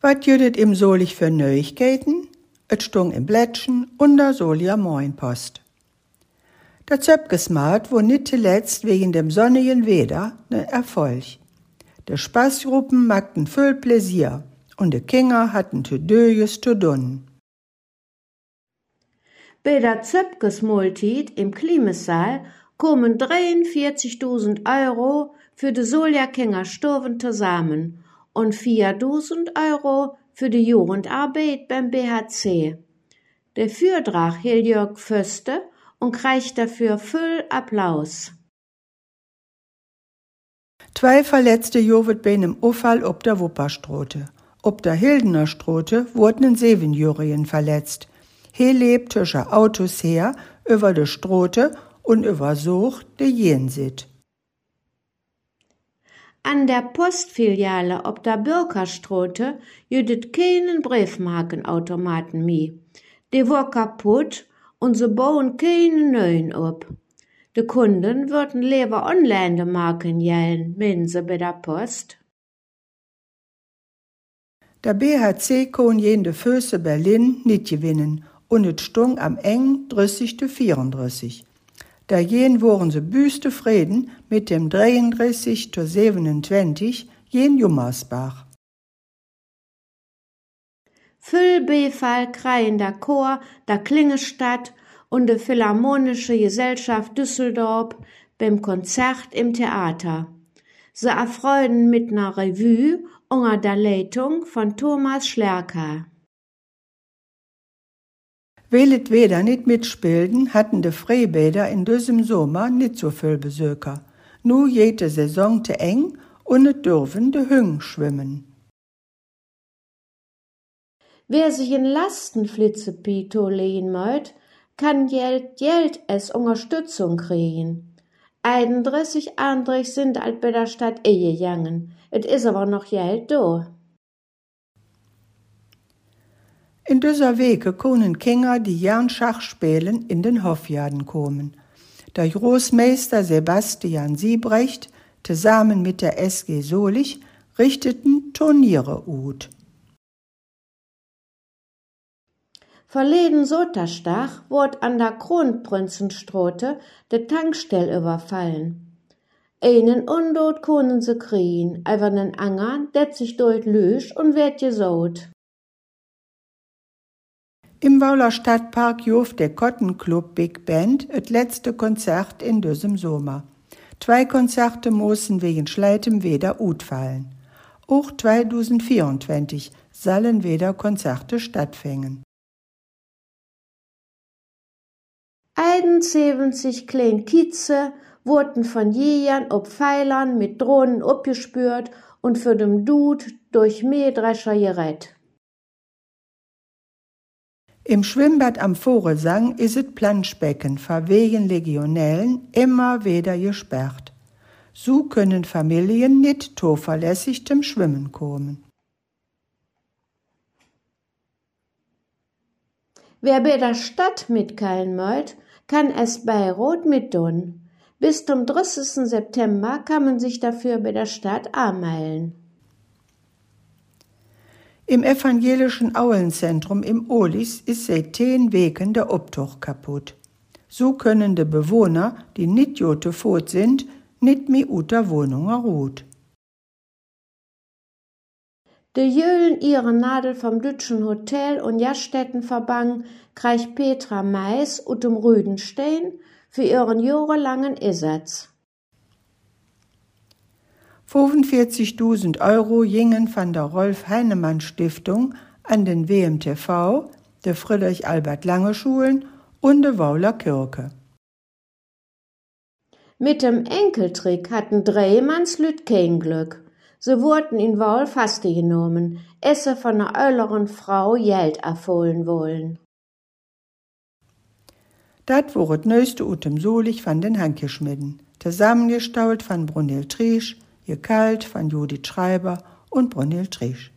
Wat jüdet im Solich für Neuigkeiten? Et stung im Blättchen und der Solia Moinpost. Der Zöpkesmarkt war nicht zuletzt wegen dem sonnigen Wetter ne Erfolg. De Spaßgruppen machten viel Pläsier und de Kinder hatten zu Döjes zu tun. Bei der Zöpkesmultit im Klimessaal kommen 43.000 Euro für de Solja-Kinder Stoven zusammen und 4.000 Euro für die Jugendarbeit beim BHC. Der Vortrag hielt Jörg Föste und kriegt dafür viel Applaus. 2 Verletzte jovet bei einem Unfall ob der Wupperstrote. Ob der Hildener Strote wurden ein 7-Jährigen verletzt. He lebt zwischen Autos her, über de Strote und übersucht de Jensit. An der Postfiliale ob der Bürgerstrote jüdet keinen Briefmarkenautomaten mehr. Die war kaputt und sie bauen keinen neuen ab. Die Kunden würden lieber online die Marken jellen, meinen sie bei der Post. Der BHC kon jende Füße Berlin nicht gewinnen und et stung am eng 30:34. Da jen woren se büste Frieden mit dem 33:27 jen Jummersbach. Viel Beifall kreien der Chor der Klingestadt und die Philharmonische Gesellschaft Düsseldorf beim Konzert im Theater. Sie erfreuen mit ner Revue unter der Leitung von Thomas Schlerker. Weil et Weder nicht mitspielten, hatten de Freibäder in diesem Sommer nicht so viel Besucher. Nu jede Saison te eng und et dürfen de Hüng schwimmen. Wer sich in Lastenflitzepito lehen möcht, kann Geld als Unterstützung kriegen. 31 andere sind alt bei der Stadt gegangen. Et is aber noch Geld da. In dieser Wege können Kinder, die gern Schach spielen, in den Hofjaden kommen. Der Großmeister Sebastian Siebrecht, zusammen mit der SG Solich, richteten Turniere ut. Verleden Sonntag wurde an der Kronprinzenstraße de Tankstelle überfallen. Einen Undot können sie kriegen, aber nen Anger, det sich dort löscht und wird gesaut. Im Wauler Stadtpark joft der Cotton Club Big Band et letzte Konzert in diesem Sommer. 2 Konzerte müssen wegen schleitem Wetter utfallen. Auch 2024 sollen wieder Konzerte stattfinden. 71 kleine Kitze wurden von Jägern ob Pfeilern mit Drohnen abgespürt und für den Dude durch Mähdrescher gerettet. Im Schwimmbad am Vogelsang ist das Planschbecken vor wegen Legionellen immer wieder gesperrt. So können Familien nicht zuverlässig zum Schwimmen kommen. Wer bei der Stadt mitkeilen möcht, kann es bei Rot mittun. Bis zum 30. September kann man sich dafür bei der Stadt anmelden. Im evangelischen Auenzentrum im Olis ist seit 10 Wegen der Obtuch kaputt. So können die Bewohner, die nicht jote fort sind, nicht mehr ut der Wohnung ruht. De Jölen ihre Nadel vom Dütschen Hotel- und Gaststättenverband kriegt Petra Mais ut dem Rüdenstein für ihren jahrelangen Einsatz. 45.000 Euro gingen von der Rolf-Heinemann-Stiftung an den WMTV, der Friedrich-Albert-Lange-Schulen und der Wauler Kirche. Mit dem Enkeltrick hatten 3 Mannslüt kein Glück. Sie wurden in Waul festgenommen, esse von einer älteren Frau Geld erfohlen wollen. Dat war das neueste ut dem Solich von den Hankeschmidden, zusammengestaut von Brunhild Triesch, gekalt von Judith Schreiber und Brunhild Triesch.